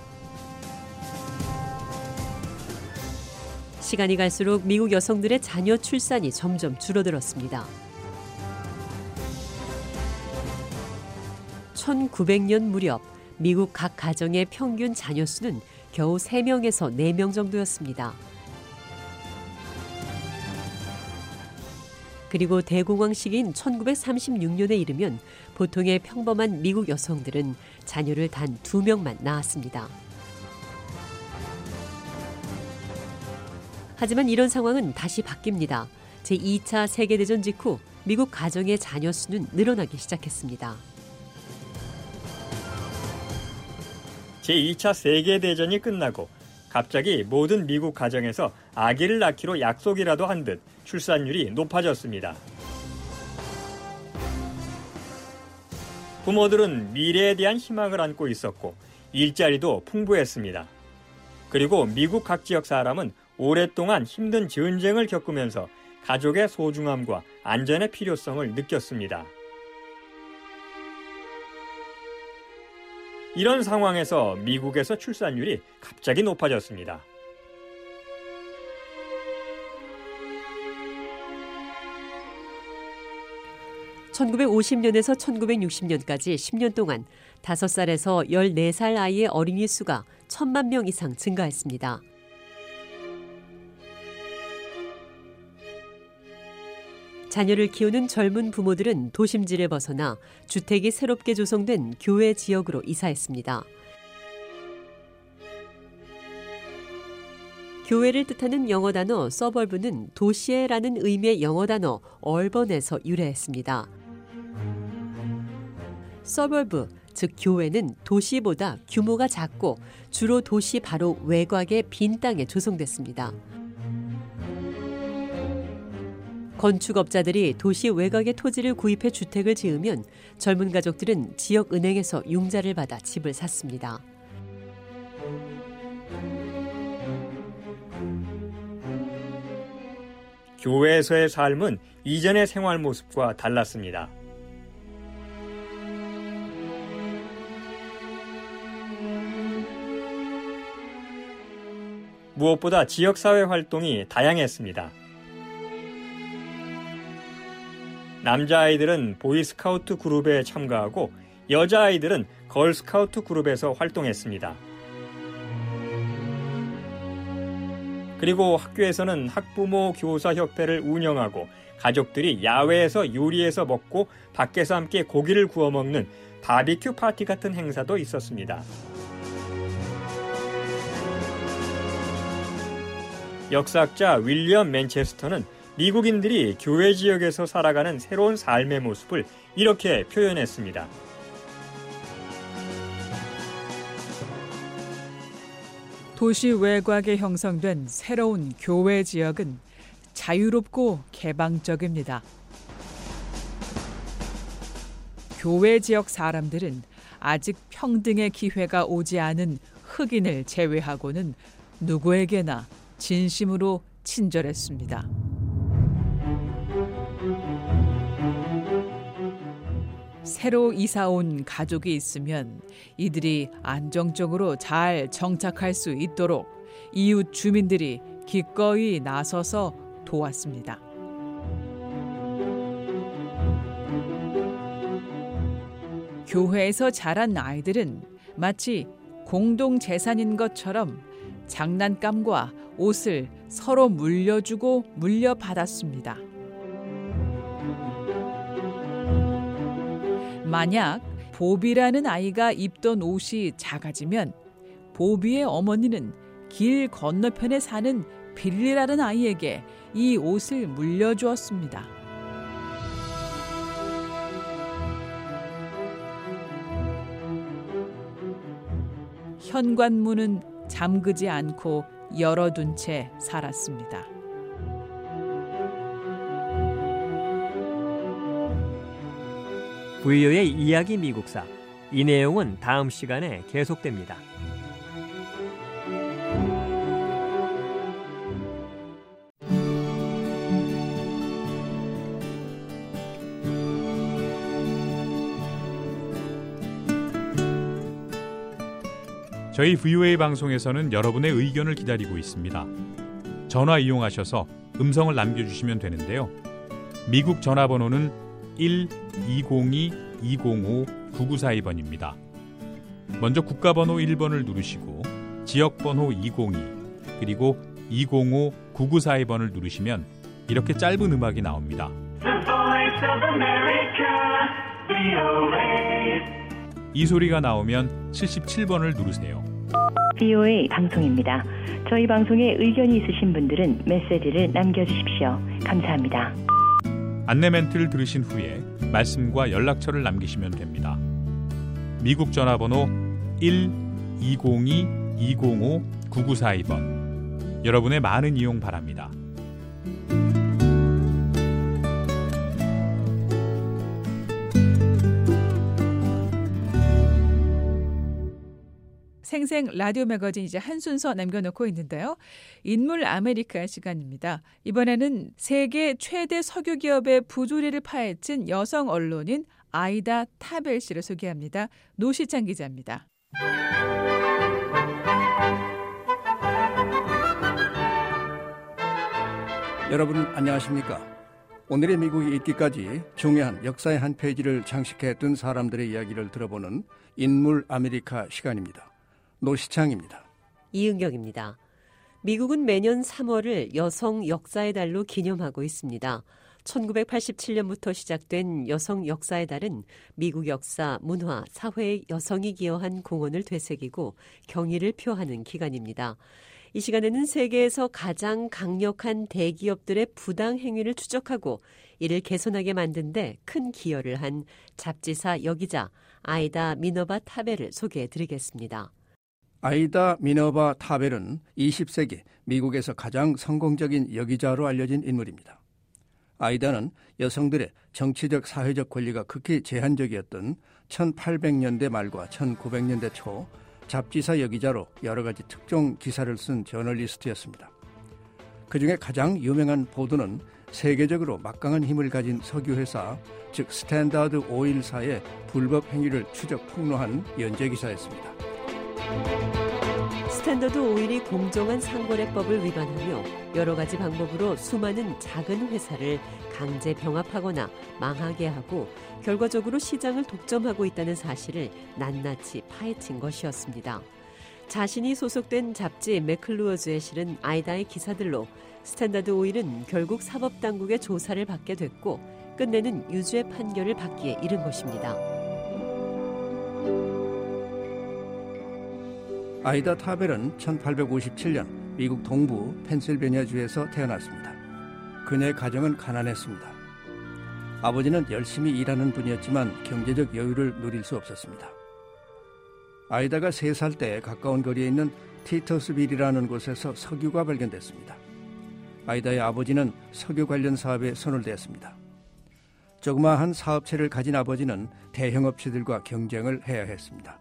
시간이 갈수록 미국 여성들의 자녀 출산이 점점 줄어들었습니다. 1900년 무렵 미국 각 가정의 평균 자녀 수는 겨우 3명에서 4명 정도였습니다. 그리고 대공황 시기인 1936년에 이르면 보통의 평범한 미국 여성들은 자녀를 단 2명만 낳았습니다. 하지만 이런 상황은 다시 바뀝니다. 제2차 세계대전 직후 미국 가정의 자녀 수는 늘어나기 시작했습니다. 제2차 세계대전이 끝나고 갑자기 모든 미국 가정에서 아기를 낳기로 약속이라도 한 듯 출산율이 높아졌습니다. 부모들은 미래에 대한 희망을 안고 있었고 일자리도 풍부했습니다. 그리고 미국 각 지역 사람은 오랫동안 힘든 전쟁을 겪으면서 가족의 소중함과 안전의 필요성을 느꼈습니다. 이런 상황에서 미국에서 출산율이 갑자기 높아졌습니다. (1950년에서) (1960년까지) 10년 동안 5살에서 14살 아이의 어린이 수가 1,000만 명 이상 증가했습니다. 자녀를 키우는 젊은 부모들은 도심지를 벗어나 주택이 새롭게 조성된 교외 지역으로 이사했습니다. 교외를 뜻하는 영어 단어 서벌브는 도시에라는 의미의 영어 단어 얼번에서 유래했습니다. 서벌브, 즉 교외는 도시보다 규모가 작고 주로 도시 바로 외곽의 빈 땅에 조성됐습니다. 건축업자들이 도시 외곽의 토지를 구입해 주택을 지으면 젊은 가족들은 지역 은행에서 융자를 받아 집을 샀습니다. 교회에서의 삶은 이전의 생활 모습과 달랐습니다. 무엇보다 지역사회 활동이 다양했습니다. 남자아이들은 보이스카우트 그룹에 참가하고 여자아이들은 걸스카우트 그룹에서 활동했습니다. 그리고 학교에서는 학부모 교사 협회를 운영하고 가족들이 야외에서 요리해서 먹고 밖에서 함께 고기를 구워 먹는 바비큐 파티 같은 행사도 있었습니다. 역사학자 윌리엄 맨체스터는 미국인들이 교회 지역에서 살아가는 새로운 삶의 모습을 이렇게 표현했습니다. 도시 외곽에 형성된 새로운 교회 지역은 자유롭고 개방적입니다. 교회 지역 사람들은 아직 평등의 기회가 오지 않은 흑인을 제외하고는 누구에게나 진심으로 친절했습니다. 새로 이사 온 가족이 있으면 이들이 안정적으로 잘 정착할 수 있도록 이웃 주민들이 기꺼이 나서서 도왔습니다. 교회에서 자란 아이들은 마치 공동 재산인 것처럼 장난감과 옷을 서로 물려주고 물려받았습니다. 만약 보비라는 아이가 입던 옷이 작아지면 보비의 어머니는 길 건너편에 사는 빌리라는 아이에게 이 옷을 물려주었습니다. 현관문은 잠그지 않고 열어둔 채 살았습니다. VOA의 이야기 미국사. 이 내용은 다음 시간에 계속됩니다. 저희 VOA 방송에서는 여러분의 의견을 기다리고 있습니다. 전화 이용하셔서 음성을 남겨주시면 되는데요. 미국 전화번호는 1-202-205-9942번입니다. 먼저 국가번호 1번을 누르시고 지역번호 202 그리고 205-9942번을 누르시면 이렇게 짧은 음악이 나옵니다. The Voice of America, VOA. 이 소리가 나오면 77번을 누르세요. VOA 방송입니다. 저희 방송에 의견이 있으신 분들은 메시지를 남겨주십시오. 감사합니다. 안내 멘트를 들으신 후에 말씀과 연락처를 남기시면 됩니다. 미국 전화번호 1-202-205-9942번. 여러분의 많은 이용 바랍니다. 생생 라디오 매거진 이제 한 순서 남겨놓고 있는데요. 인물 아메리카 시간입니다. 이번에는 세계 최대 석유 기업의 부조리를 파헤친 여성 언론인 아이다 타벨 씨를 소개합니다. 노시찬 기자입니다. 여러분 안녕하십니까? 오늘의 미국이 있기까지 중요한 역사의 한 페이지를 장식해둔 사람들의 이야기를 들어보는 인물 아메리카 시간입니다. 노시창입니다. 이은경입니다. 미국은 매년 3월을 여성 역사의 달로 기념하고 있습니다. 1987년부터 시작된 여성 역사의 달은 미국 역사, 문화, 사회에 여성이 기여한 공헌을 되새기고 경의를 표하는 기간입니다. 이 시간에는 세계에서 가장 강력한 대기업들의 부당 행위를 추적하고 이를 개선하게 만든 데 큰 기여를 한 잡지사 여기자 아이다 미너바 타벨을 소개해드리겠습니다. 아이다 미너바 타벨은 20세기 미국에서 가장 성공적인 여기자로 알려진 인물입니다. 아이다는 여성들의 정치적 사회적 권리가 극히 제한적이었던 1800년대 말과 1900년대 초 잡지사 여기자로 여러 가지 특종 기사를 쓴 저널리스트였습니다. 그중에 가장 유명한 보도는 세계적으로 막강한 힘을 가진 석유회사, 즉 스탠다드 오일사의 불법 행위를 추적 폭로한 연재기사였습니다. 스탠더드 오일이 공정한 상거래법을 위반하며 여러 가지 방법으로 수많은 작은 회사를 강제 병합하거나 망하게 하고 결과적으로 시장을 독점하고 있다는 사실을 낱낱이 파헤친 것이었습니다. 자신이 소속된 잡지 맥클루어즈에 실은 아이다의 기사들로 스탠다드 오일은 결국 사법당국의 조사를 받게 됐고 끝내는 유죄 판결을 받기에 이른 것입니다. 아이다 타벨은 1857년 미국 동부 펜실베니아주에서 태어났습니다. 그녀의 가정은 가난했습니다. 아버지는 열심히 일하는 분이었지만 경제적 여유를 누릴 수 없었습니다. 아이다가 3살 때 가까운 거리에 있는 티터스빌이라는 곳에서 석유가 발견됐습니다. 아이다의 아버지는 석유 관련 사업에 손을 댔습니다. 조그마한 사업체를 가진 아버지는 대형 업체들과 경쟁을 해야 했습니다.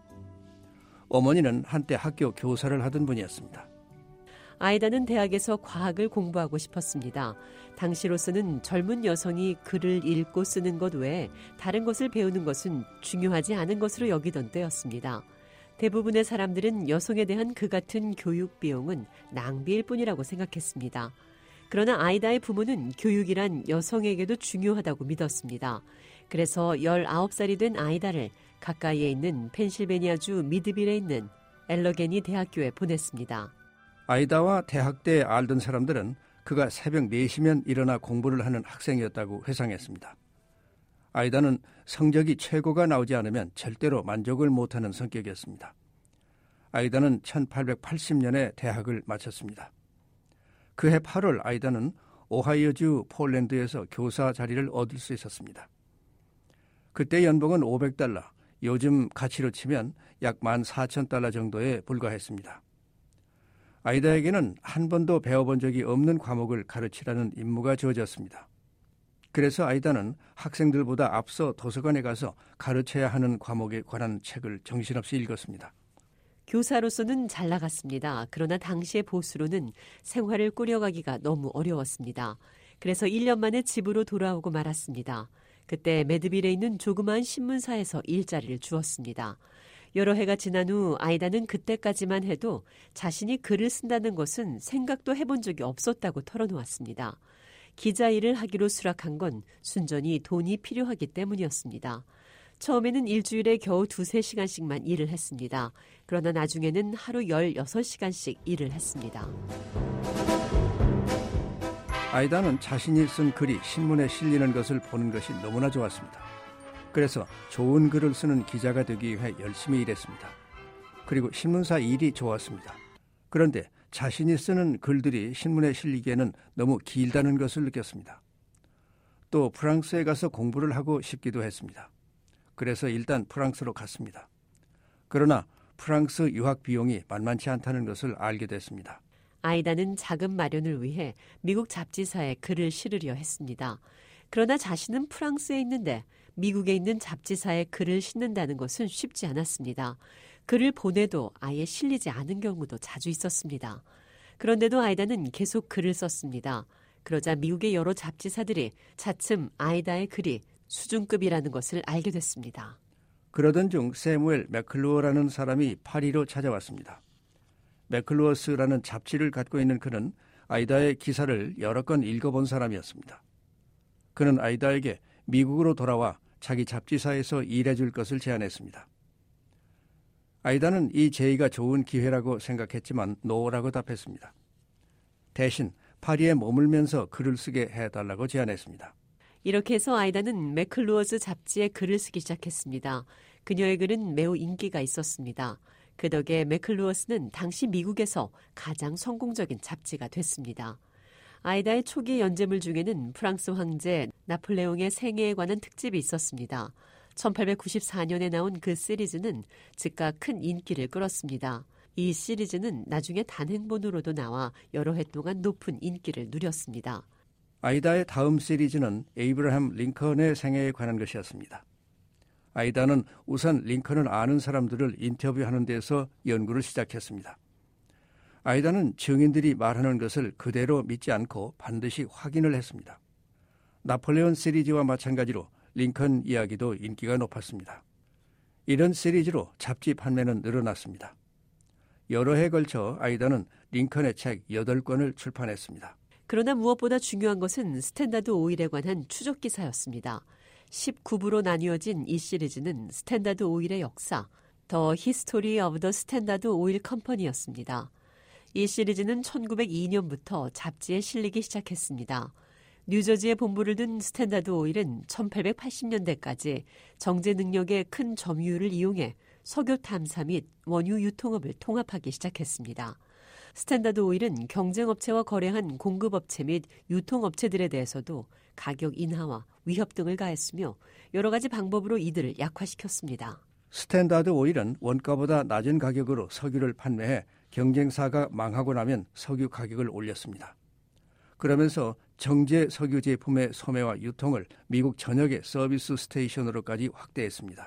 어머니는 한때 학교 교사를 하던 분이었습니다. 아이다는 대학에서 과학을 공부하고 싶었습니다. 당시로서는 젊은 여성이 글을 읽고 쓰는 것 외에 다른 것을 배우는 것은 중요하지 않은 것으로 여기던 때였습니다. 대부분의 사람들은 여성에 대한 그 같은 교육 비용은 낭비일 뿐이라고 생각했습니다. 그러나 아이다의 부모는 교육이란 여성에게도 중요하다고 믿었습니다. 그래서 19살이 된 아이다를 가까이에 있는 펜실베니아주 미드빌에 있는 엘러게니 대학교에 보냈습니다. 아이다와 대학 때 알던 사람들은 그가 새벽 4시면 일어나 공부를 하는 학생이었다고 회상했습니다. 아이다는 성적이 최고가 나오지 않으면 절대로 만족을 못하는 성격이었습니다. 아이다는 1880년에 대학을 마쳤습니다. 그해 8월 아이다는 오하이오주 폴랜드에서 교사 자리를 얻을 수 있었습니다. 그때 연봉은 $500, 요즘 가치로 치면 약 $14,000 정도에 불과했습니다. 아이다에게는 한 번도 배워본 적이 없는 과목을 가르치라는 임무가 주어졌습니다. 그래서 아이다는 학생들보다 앞서 도서관에 가서 가르쳐야 하는 과목에 관한 책을 정신없이 읽었습니다. 교사로서는 잘 나갔습니다. 그러나 당시의 보수로는 생활을 꾸려가기가 너무 어려웠습니다. 그래서 1년 만에 집으로 돌아오고 말았습니다. 그때 매드빌에 있는 조그마한 신문사에서 일자리를 주었습니다. 여러 해가 지난 후 아이다는 그때까지만 해도 자신이 글을 쓴다는 것은 생각도 해본 적이 없었다고 털어놓았습니다. 기자 일을 하기로 수락한 건 순전히 돈이 필요하기 때문이었습니다. 처음에는 일주일에 겨우 2-3시간씩만 일을 했습니다. 그러나 나중에는 하루 16시간씩 일을 했습니다. 아이다는 자신이 쓴 글이 신문에 실리는 것을 보는 것이 너무나 좋았습니다. 그래서 좋은 글을 쓰는 기자가 되기 위해 열심히 일했습니다. 그리고 신문사 일이 좋았습니다. 그런데 자신이 쓰는 글들이 신문에 실리기에는 너무 길다는 것을 느꼈습니다. 또 프랑스에 가서 공부를 하고 싶기도 했습니다. 그래서 일단 프랑스로 갔습니다. 그러나 프랑스 유학 비용이 만만치 않다는 것을 알게 됐습니다. 아이다는 자금 마련을 위해 미국 잡지사에 글을 실으려 했습니다. 그러나 자신은 프랑스에 있는데 미국에 있는 잡지사에 글을 싣는다는 것은 쉽지 않았습니다. 글을 보내도 아예 실리지 않은 경우도 자주 있었습니다. 그런데도 아이다는 계속 글을 썼습니다. 그러자 미국의 여러 잡지사들이 차츰 아이다의 글이 수준급이라는 것을 알게 됐습니다. 그러던 중 세무엘 맥클루어라는 사람이 파리로 찾아왔습니다. 맥클루어스라는 잡지를 갖고 있는 그는 아이다의 기사를 여러 건 읽어본 사람이었습니다. 그는 아이다에게 미국으로 돌아와 자기 잡지사에서 일해줄 것을 제안했습니다. 아이다는 이 제의가 좋은 기회라고 생각했지만 노라고 답했습니다. 대신 파리에 머물면서 글을 쓰게 해달라고 제안했습니다. 이렇게 해서 아이다는 맥클루어즈 잡지에 글을 쓰기 시작했습니다. 그녀의 글은 매우 인기가 있었습니다. 그 덕에 맥클루어스는 당시 미국에서 가장 성공적인 잡지가 됐습니다. 아이다의 초기 연재물 중에는 프랑스 황제 나폴레옹의 생애에 관한 특집이 있었습니다. 1894년에 나온 그 시리즈는 즉각 큰 인기를 끌었습니다. 이 시리즈는 나중에 단행본으로도 나와 여러 해 동안 높은 인기를 누렸습니다. 아이다의 다음 시리즈는 에이브라함 링컨의 생애에 관한 것이었습니다. 아이다는 우선 링컨을 아는 사람들을 인터뷰하는 데서 연구를 시작했습니다. 아이다는 증인들이 말하는 것을 그대로 믿지 않고 반드시 확인을 했습니다. 나폴레온 시리즈와 마찬가지로 링컨 이야기도 인기가 높았습니다. 이런 시리즈로 잡지 판매는 늘어났습니다. 여러 해에 걸쳐 아이다는 링컨의 책 8권을 출판했습니다. 그러나 무엇보다 중요한 것은 스탠다드 오일에 관한 추적 기사였습니다. 19부로 나뉘어진 이 시리즈는 스탠다드 오일의 역사, 더 히스토리 오브 더 스탠다드 오일 컴퍼니였습니다. 이 시리즈는 1902년부터 잡지에 실리기 시작했습니다. 뉴저지에 본부를 둔 스탠다드 오일은 1880년대까지 정제 능력의 큰 점유율을 이용해 석유 탐사 및 원유 유통업을 통합하기 시작했습니다. 스탠다드 오일은 경쟁업체와 거래한 공급업체 및 유통업체들에 대해서도 가격 인하와 위협 등을 가했으며 여러 가지 방법으로 이들을 약화시켰습니다. 스탠다드 오일은 원가보다 낮은 가격으로 석유를 판매해 경쟁사가 망하고 나면 석유 가격을 올렸습니다. 그러면서 정제 석유 제품의 소매와 유통을 미국 전역의 서비스 스테이션으로까지 확대했습니다.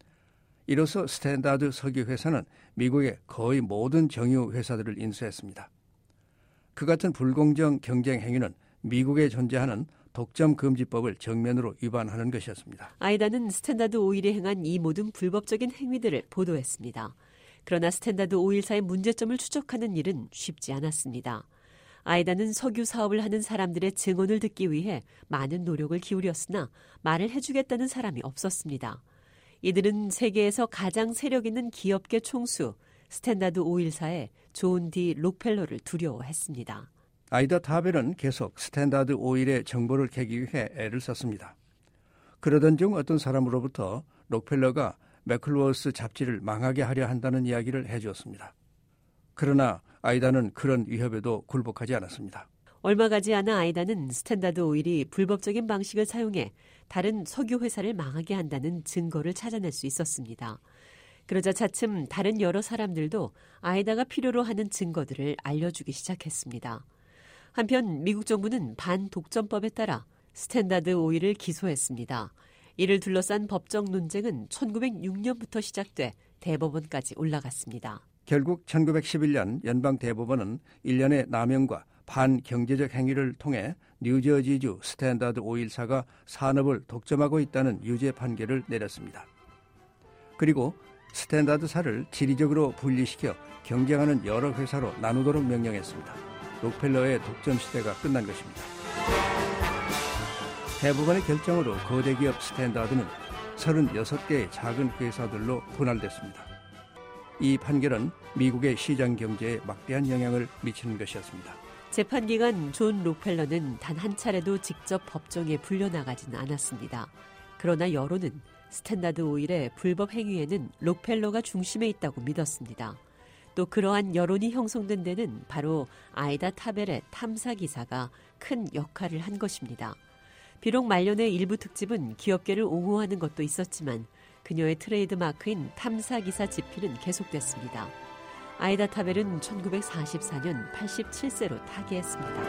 이로써 스탠다드 석유 회사는 미국의 거의 모든 정유 회사들을 인수했습니다. 그 같은 불공정 경쟁 행위는 미국에 존재하는 독점 금지법을 정면으로 위반하는 것이었습니다. 아이다는 스탠다드 오일이 행한 이 모든 불법적인 행위들을 보도했습니다. 그러나 스탠다드 오일사의 문제점을 추적하는 일은 쉽지 않았습니다. 아이다는 석유 사업을 하는 사람들의 증언을 듣기 위해 많은 노력을 기울였으나 말을 해주겠다는 사람이 없었습니다. 이들은 세계에서 가장 세력 있는 기업계 총수 스탠다드 오일사의 존 D. 록펠러를 두려워했습니다. 아이다 타벨은 계속 스탠다드 오일의 정보를 캐기 위해 애를 썼습니다. 그러던 중 어떤 사람으로부터 록펠러가 매클워스 잡지를 망하게 하려 한다는 이야기를 해주었습니다. 그러나 아이다는 그런 위협에도 굴복하지 않았습니다. 얼마 가지 않아 아이다는 스탠다드 오일이 불법적인 방식을 사용해 다른 석유 회사를 망하게 한다는 증거를 찾아낼 수 있었습니다. 그러자 차츰 다른 여러 사람들도 아이다가 필요로 하는 증거들을 알려주기 시작했습니다. 한편 미국 정부는 반독점법에 따라 스탠다드 오일을 기소했습니다. 이를 둘러싼 법적 논쟁은 1906년부터 시작돼 대법원까지 올라갔습니다. 결국 1911년 연방대법원은 일련의 남용과 반경제적 행위를 통해 뉴저지주 스탠다드 오일사가 산업을 독점하고 있다는 유죄 판결을 내렸습니다. 그리고 스탠다드사를 지리적으로 분리시켜 경쟁하는 여러 회사로 나누도록 명령했습니다. 록펠러의 독점 시대가 끝난 것입니다. 대법원의 결정으로 거대 기업 스탠다드는 36개의 작은 회사들로 분할됐습니다. 이 판결은 미국의 시장 경제에 막대한 영향을 미치는 것이었습니다. 재판기간 존 록펠러는 단 한 차례도 직접 법정에 불려나가지는 않았습니다. 그러나 여론은 스탠다드 오일의 불법 행위에는 록펠러가 중심에 있다고 믿었습니다. 또 그러한 여론이 형성된 데는 바로 아이다 타벨의 탐사 기사가 큰 역할을 한 것입니다. 비록 말년의 일부 특집은 기업계를 옹호하는 것도 있었지만 그녀의 트레이드 마크인 탐사 기사 집필은 계속됐습니다. 아이다 타벨은 1944년 87세로 타계했습니다.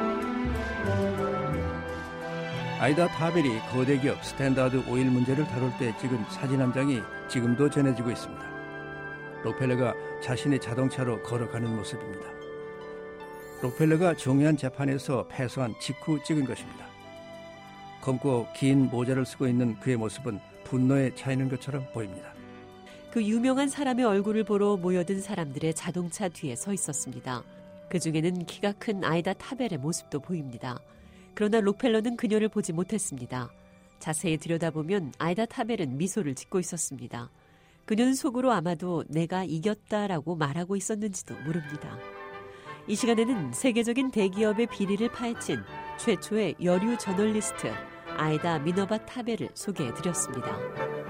아이다 타벨이 거대 기업 스탠다드 오일 문제를 다룰 때 찍은 사진 한 장이 지금도 전해지고 있습니다. 록펠러가 자신의 자동차로 걸어가는 모습입니다. 록펠러가 중요한 재판에서 패소한 직후 찍은 것입니다. 검고 긴 모자를 쓰고 있는 그의 모습은 분노에 차이는 것처럼 보입니다. 그 유명한 사람의 얼굴을 보러 모여든 사람들의 자동차 뒤에 서 있었습니다. 그 중에는 키가 큰 아이다 타벨의 모습도 보입니다. 그러나 록펠러는 그녀를 보지 못했습니다. 자세히 들여다보면 아이다 타벨은 미소를 짓고 있었습니다. 그녀는 속으로 아마도 내가 이겼다라고 말하고 있었는지도 모릅니다. 이 시간에는 세계적인 대기업의 비리를 파헤친 최초의 여류 저널리스트 아이다 미너바 타벨을 소개해드렸습니다.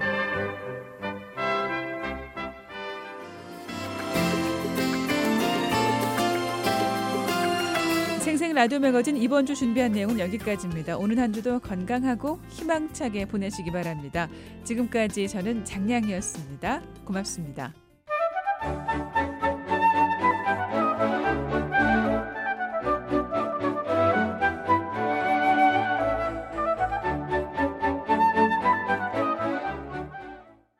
생생 라디오 매거진 이번 주 준비한 내용은 여기까지입니다. 오늘 한 주도 건강하고 희망차게 보내시기 바랍니다. 지금까지 저는 장량이었습니다. 고맙습니다.